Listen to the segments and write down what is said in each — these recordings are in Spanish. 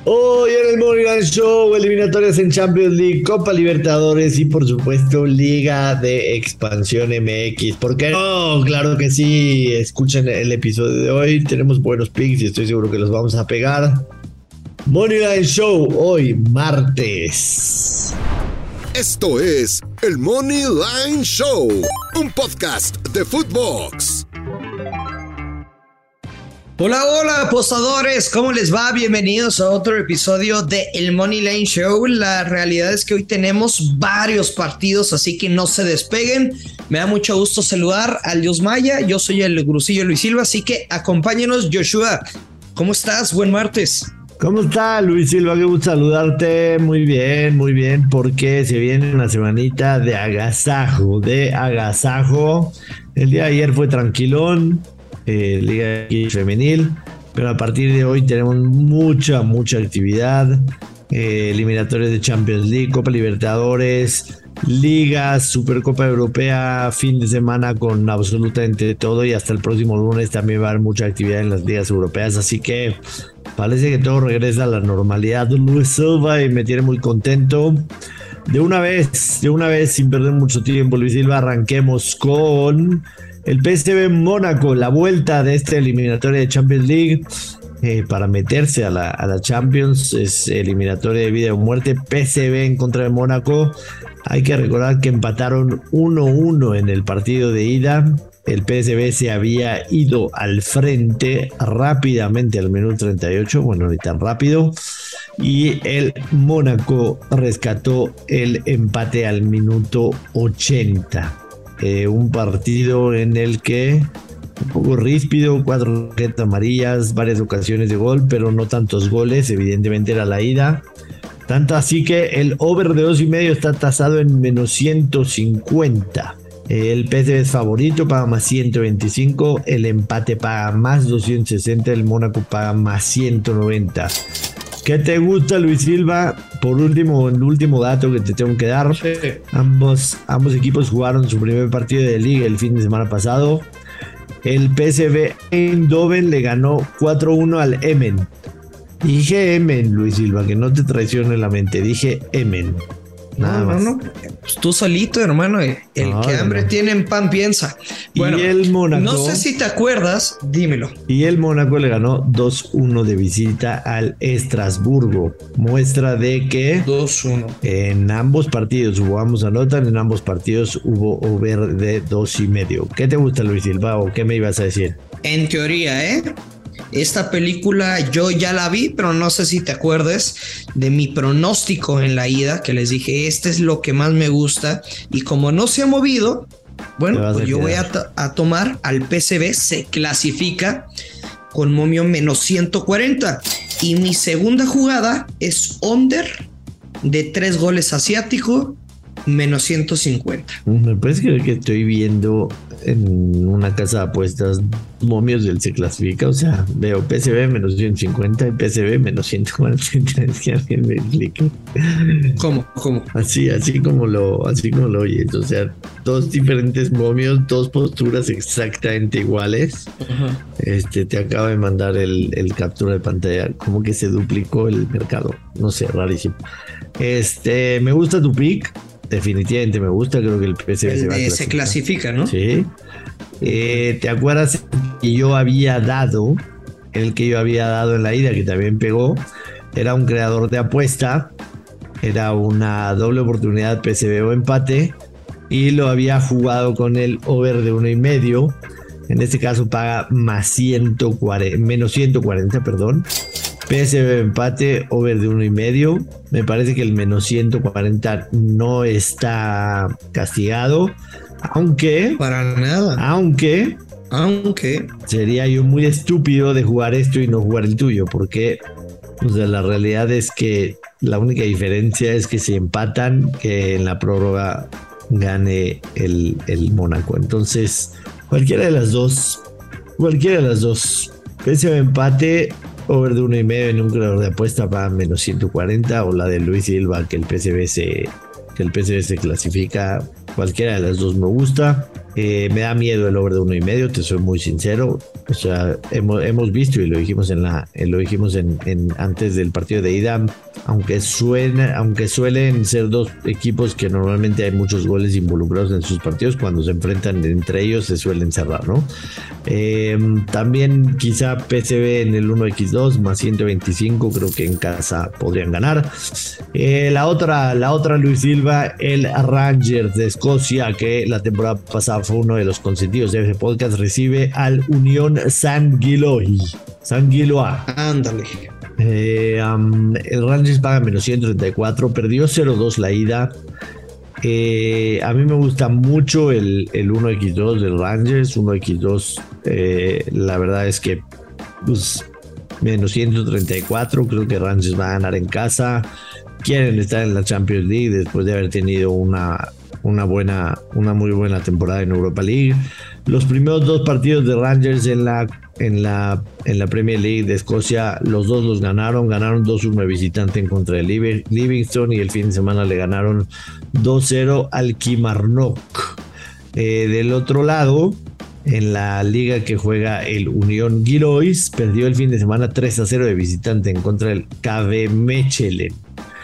Hoy en el Morning Show, eliminatorias en Champions League, Copa Libertadores y por supuesto Liga de Expansión MX. ¿Por qué no? Claro que sí. Escuchen el episodio de hoy. Tenemos buenos picks y estoy seguro que los vamos a pegar. Morning Show, hoy martes. Esto es el Money Line Show, un podcast de Footbox. Hola, hola apostadores, ¿cómo les va? Bienvenidos a otro episodio de el Money Line Show. La realidad es que hoy tenemos varios partidos, así que no se despeguen. Me da mucho gusto saludar al Dios Maya. Yo soy el Grusillo Luis Silva, así que acompáñenos. Joshua, ¿cómo estás? Buen martes. ¿Cómo está, Luis Silva? Qué gusto saludarte. Muy bien, porque se viene una semanita de agasajo, El día de ayer fue tranquilón, Liga Femenil, pero a partir de hoy tenemos mucha actividad. Eliminatorias de Champions League, Copa Libertadores, Ligas, Supercopa Europea, fin de semana con absolutamente todo, y hasta el próximo lunes también va a haber mucha actividad en las ligas europeas, así que parece que todo regresa a la normalidad. Luis Silva, y me tiene muy contento. De una vez, sin perder mucho tiempo, Luis Silva, arranquemos con el PSV Mónaco, la vuelta de esta eliminatoria de Champions League. Para meterse a la Champions, es eliminatoria de vida o muerte. PSV en contra de Mónaco. Hay que recordar que empataron 1-1 en el partido de ida. El PSV se había ido al frente rápidamente al minuto 38, bueno, ni tan rápido, y el Mónaco rescató el empate al minuto 80. Un partido en el que un poco ríspido, 4 tarjetas amarillas, varias ocasiones de gol, pero no tantos goles. Evidentemente era la ida. Tanto así que el over de 2.5 está tasado en menos 150. El PSV es favorito, paga más 125. El empate paga más 260. El Mónaco paga más 190. ¿Qué te gusta, Luis Silva? Por último, el último dato que te tengo que dar. Sí. Ambos equipos jugaron su primer partido de liga el fin de semana pasado. El PSV Eindhoven le ganó 4-1 al Emmen. Dije Emmen, Luis Silva, que no te traicione la mente. Dije Emmen. Nada más. No. Pues tú solito, hermano. El que hambre tiene en pan piensa. Bueno, y el Mónaco, no sé si te acuerdas, dímelo. Y el Mónaco le ganó 2-1 de visita al Estrasburgo. Muestra de que 2-1 en ambos partidos hubo, ambos anotan, en ambos partidos hubo over de 2.5. ¿Qué te gusta, Luis Silva, o qué me ibas a decir? En teoría, esta película yo ya la vi, pero no sé si te acuerdes de mi pronóstico en la ida, que les dije, este es lo que más me gusta, y como no se ha movido, bueno, pues yo voy a tomar al PSV, se clasifica con momio menos 140, y mi segunda jugada es under de 3 goles asiático, menos 150. Me parece que estoy viendo en una casa de apuestas momios del se clasifica, o sea, veo PSV menos 150 y PSV menos 140. Es que alguien me explique. ¿Cómo? Así como lo oyes, o sea, dos diferentes momios, dos posturas exactamente iguales. Uh-huh. Te acabo de mandar el captura de pantalla, como que se duplicó el mercado, no sé, rarísimo. Me gusta tu pick. Definitivamente me gusta, creo que el PSV se clasifica, ¿no? Sí. ¿Te acuerdas que yo había dado? El que yo había dado en la ida, que también pegó, era un creador de apuesta, era una doble oportunidad PSV o empate, y lo había jugado con el over de 1.5. En este caso paga más 140, menos 140, perdón. PSV empate, over de 1.5. Me parece que el menos 140 no está castigado. Aunque. Para nada. Aunque. Sería yo muy estúpido de jugar esto y no jugar el tuyo. Porque, o sea, la realidad es que la única diferencia es que si empatan, que en la prórroga gane el Mónaco. Entonces, cualquiera de las dos. PSV empate, over de 1.5 en un creador de apuesta para menos 140, o la de Luis Silva, que el PSV se clasifica, Cualquiera de las dos me gusta. Me da miedo el over de 1.5, te soy muy sincero. O sea, hemos visto y lo dijimos antes del partido de ida, aunque suelen ser dos equipos que normalmente hay muchos goles involucrados en sus partidos, cuando se enfrentan entre ellos se suelen cerrar, ¿no? También quizá PSV en el 1x2 más 125, creo que en casa podrían ganar. La otra Luis Silva, el Rangers de Escocia, que la temporada pasada fue uno de los consentidos de ese podcast, recibe al Unión Saint-Gilloise. Ándale. El Rangers paga menos 134, perdió 0-2 la ida. A mí me gusta mucho el 1x2 del Rangers. 1x2, la verdad es que pues, menos 134, creo que Rangers va a ganar en casa. Quieren estar en la Champions League después de haber tenido una muy buena temporada en Europa League. Los primeros dos partidos de Rangers en la Premier League de Escocia, los dos los ganaron 2-1 de visitante en contra de Livingston, y el fin de semana le ganaron 2-0 al Kilmarnock. Del otro lado, en la liga que juega el Unión Gilloise, perdió el fin de semana 3-0 de visitante en contra del KV Mechelen.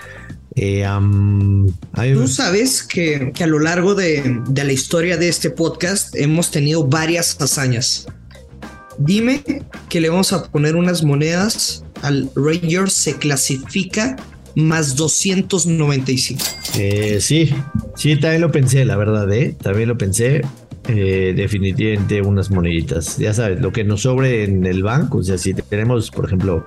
Tú sabes que a lo largo de la historia de este podcast hemos tenido varias hazañas. Dime que le vamos a poner unas monedas al Rangers se clasifica más 295. Sí, también lo pensé, la verdad, también lo pensé. Definitivamente unas moneditas, ya sabes, lo que nos sobre en el banco. O sea, si tenemos, por ejemplo,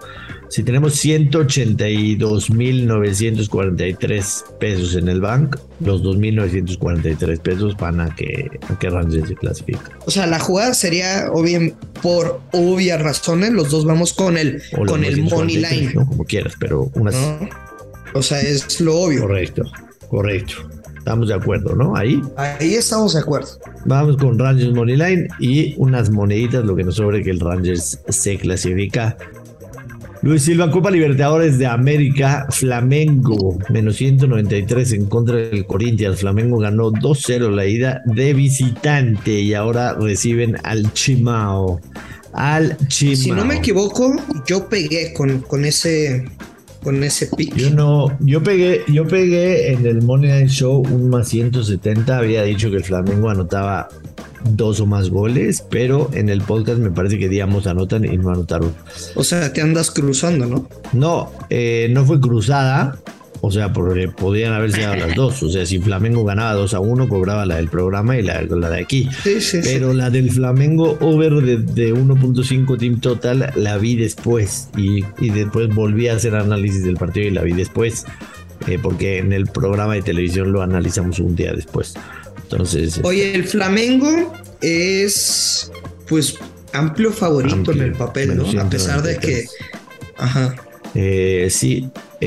182,943 pesos en el banco, los 2,943 pesos van a que Rangers se clasifica. O sea, la jugada sería por obvias razones, los dos vamos con el money line, ¿no? Como quieras, pero unas. ¿No? O sea, es lo obvio. Correcto. Estamos de acuerdo, ¿no? Ahí estamos de acuerdo. Vamos con Rangers Moneyline y unas moneditas, lo que nos sobre que el Rangers se clasifica. Luis Silva, Copa Libertadores de América, Flamengo, menos 193 en contra del Corinthians. Flamengo ganó 2-0 la ida de visitante y ahora reciben al Chimao. Si no me equivoco, yo pegué con ese pick. Yo pegué en el Money Line Show un más 170. Había dicho que el Flamengo anotaba 2 o más goles, pero en el podcast me parece que digamos anotan y no anotaron. O sea, te andas cruzando, ¿no? No fue cruzada. O sea, porque podrían haberse dado las dos. O sea, si Flamengo ganaba 2-1, cobraba la del programa y la de aquí. Sí. Pero la del Flamengo over de 1.5 team total la vi después. Y después volví a hacer análisis del partido y la vi después. Porque en el programa de televisión lo analizamos un día después. Entonces. Oye, el Flamengo es pues amplio favorito en el papel, ¿no? A pesar de que. Ajá. Sí.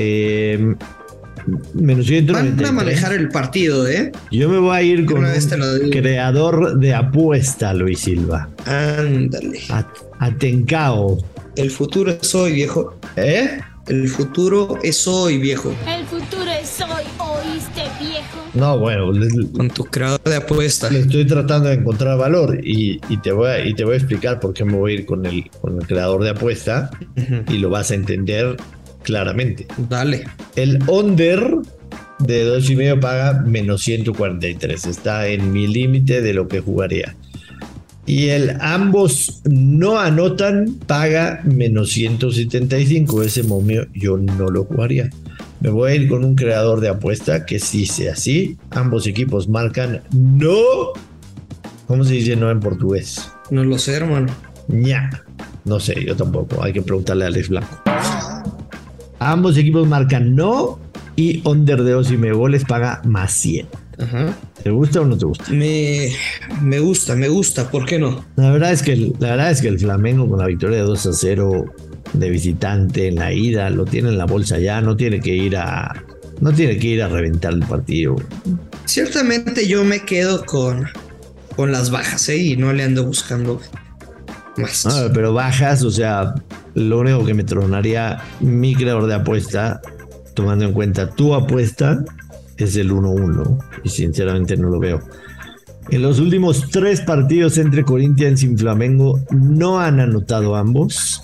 Menos 193. Van a manejar el partido, Yo me voy a ir con un creador de apuesta, Luis Silva. Ándale. Atencao. El futuro es hoy, viejo. El futuro es hoy, viejo. El futuro es hoy, ¿oíste, viejo? No, bueno. Con tu creador de apuesta. Le estoy tratando de encontrar valor y te voy a explicar por qué me voy a ir con el creador de apuesta. Uh-huh. Y lo vas a entender claramente. Dale. El under de 2.5 paga menos 143. Está en mi límite de lo que jugaría. Y el ambos no anotan paga menos 175. Ese momio yo no lo jugaría. Me voy a ir con un creador de apuesta que sí sea así. Ambos equipos marcan no. ¿Cómo se dice no en portugués? No lo sé, hermano. ña. No sé, yo tampoco. Hay que preguntarle a Alex Blanco. Ambos equipos marcan no y under de 2.5 goles paga más 100. Ajá. ¿Te gusta o no te gusta? Me gusta, ¿por qué no? La verdad es que el Flamengo con la victoria de 2-0 de visitante en la ida lo tiene en la bolsa ya, no tiene que ir a reventar el partido. Ciertamente yo me quedo con las bajas, y no le ando buscando más. Pero bajas, o sea, lo único que me tronaría mi creador de apuesta, tomando en cuenta tu apuesta, es el 1-1 y sinceramente no lo veo. En los últimos 3 partidos entre Corinthians y Flamengo no han anotado ambos.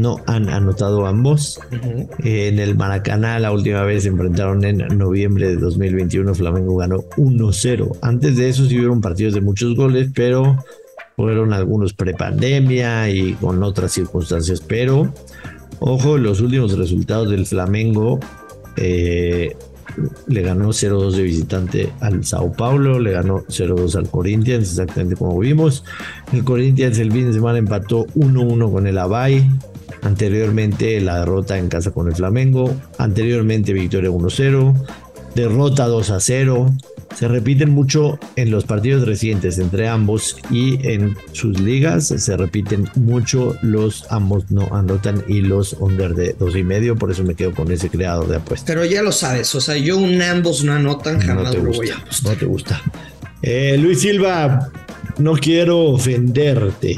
En el Maracaná la última vez se enfrentaron en noviembre de 2021. Flamengo ganó 1-0. Antes de eso sí hubieron partidos de muchos goles, pero fueron algunos prepandemia y con otras circunstancias. Pero ojo, los últimos resultados del Flamengo, le ganó 0-2 de visitante al Sao Paulo, le ganó 0-2 al Corinthians, exactamente como vimos. El Corinthians el fin de semana empató 1-1 con el Avaí. Anteriormente la derrota en casa con el Flamengo. Anteriormente victoria 1-0. Derrota 2-0. Se repiten mucho en los partidos recientes entre ambos y en sus ligas se repiten mucho los ambos no anotan y los under de 2.5. Por eso me quedo con ese creador de apuestas. Pero ya lo sabes, o sea, yo un ambos no anotan jamás lo voy a apostar. No te gusta. Luis Silva, no quiero ofenderte,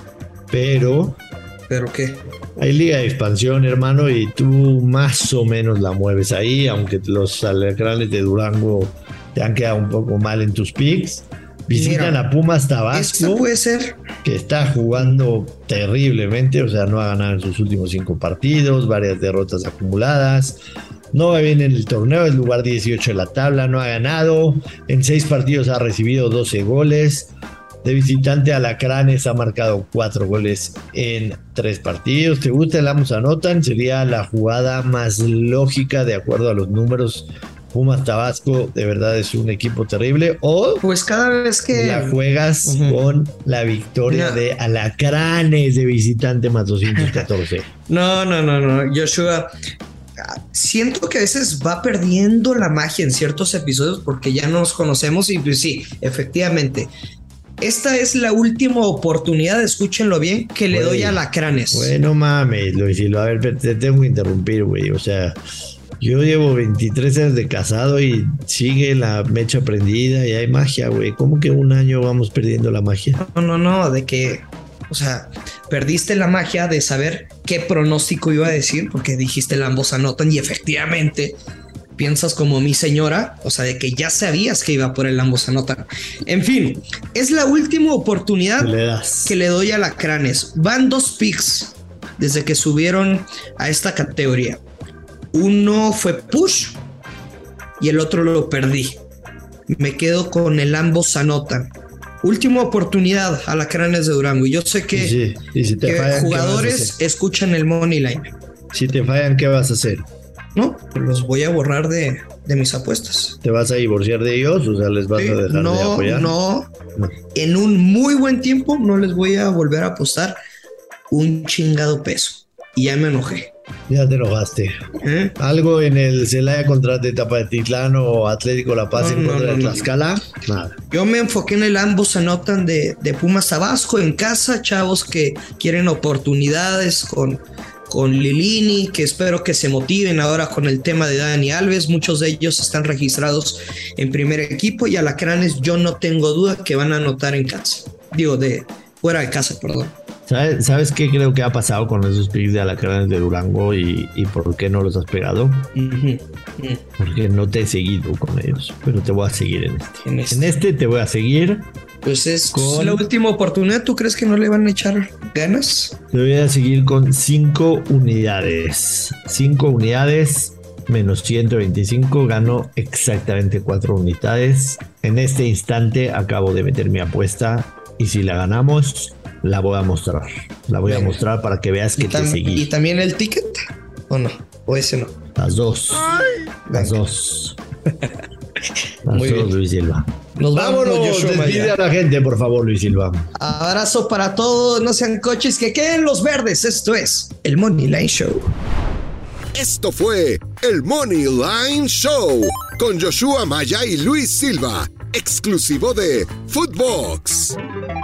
pero... ¿Pero qué? Hay liga de expansión, hermano, y tú más o menos la mueves ahí, aunque los alacranes de Durango te han quedado un poco mal en tus picks. Visitan a Pumas Tabasco. Esta puede ser. Que está jugando terriblemente, o sea, no ha ganado en sus últimos 5 partidos, varias derrotas acumuladas. No va bien en el torneo, es lugar 18 de la tabla, no ha ganado. En 6 partidos ha recibido 12 goles. De visitante Alacranes ha marcado 4 goles en 3 partidos. ¿Te gusta el ambos anotan? Sería la jugada más lógica de acuerdo a los números. Pumas Tabasco de verdad es un equipo terrible. O pues cada vez que la juegas con la victoria de Alacranes de visitante más 214. No, Joshua, siento que a veces va perdiendo la magia en ciertos episodios porque ya nos conocemos y pues sí, efectivamente. Esta es la última oportunidad, escúchenlo bien, que le doy a Alacranes. Bueno, mames, Luis, a ver, te tengo que interrumpir, güey. O sea, yo llevo 23 años de casado y sigue la mecha prendida y hay magia, güey. ¿Cómo que un año vamos perdiendo la magia? No, de que, o sea, perdiste la magia de saber qué pronóstico iba a decir, porque dijiste el ambos anotan y efectivamente... piensas como mi señora, o sea, de que ya sabías que iba por el ambos anotan. En fin, es la última oportunidad que le doy a Alacranes. Van 2 picks desde que subieron a esta categoría. Uno fue push y el otro lo perdí. Me quedo con el ambos anotan. Última oportunidad, Alacranes de Durango. Y yo sé que, si te que fallan, jugadores escuchan el money line. Si te fallan, ¿qué vas a hacer? No, los voy a borrar de mis apuestas. ¿Te vas a divorciar de ellos? O sea, ¿les vas a dejar de apoyar? No. En un muy buen tiempo no les voy a volver a apostar un chingado peso. Y ya me enojé. Ya te enojaste. ¿Algo en el Celaya contra Tepatitlán o Atlético La Paz en contra de Tlaxcala? Nada. Yo me enfoqué en el ambos anotan de Pumas Tabasco en casa, chavos que quieren oportunidades con Lilini, que espero que se motiven ahora con el tema de Dani Alves. Muchos de ellos están registrados en primer equipo y Alacranes yo no tengo duda que van a anotar en casa. Digo, fuera de casa, perdón. ¿Sabes qué creo que ha pasado con esos picks de Alacranes de Durango y por qué no los has pegado? Porque no te he seguido con ellos, pero te voy a seguir en este. En este te voy a seguir. Pues es la última oportunidad. ¿Tú crees que no le van a echar ganas? Te voy a seguir con 5 unidades. 5 unidades menos 125. Gano exactamente 4 unidades. En este instante acabo de meter mi apuesta y si la ganamos, la voy a mostrar. La voy a mostrar para que veas que te seguí. ¿Y también el ticket? ¿O no? ¿O ese no? Las dos. Las dos. Muy bien, Luis Silva. Vámonos, despide a la gente, por favor, Luis Silva. Abrazo para todos, no sean coches, que queden los verdes. Esto es el Money Line Show. Esto fue el Money Line Show con Joshua Maya y Luis Silva, exclusivo de Footbox.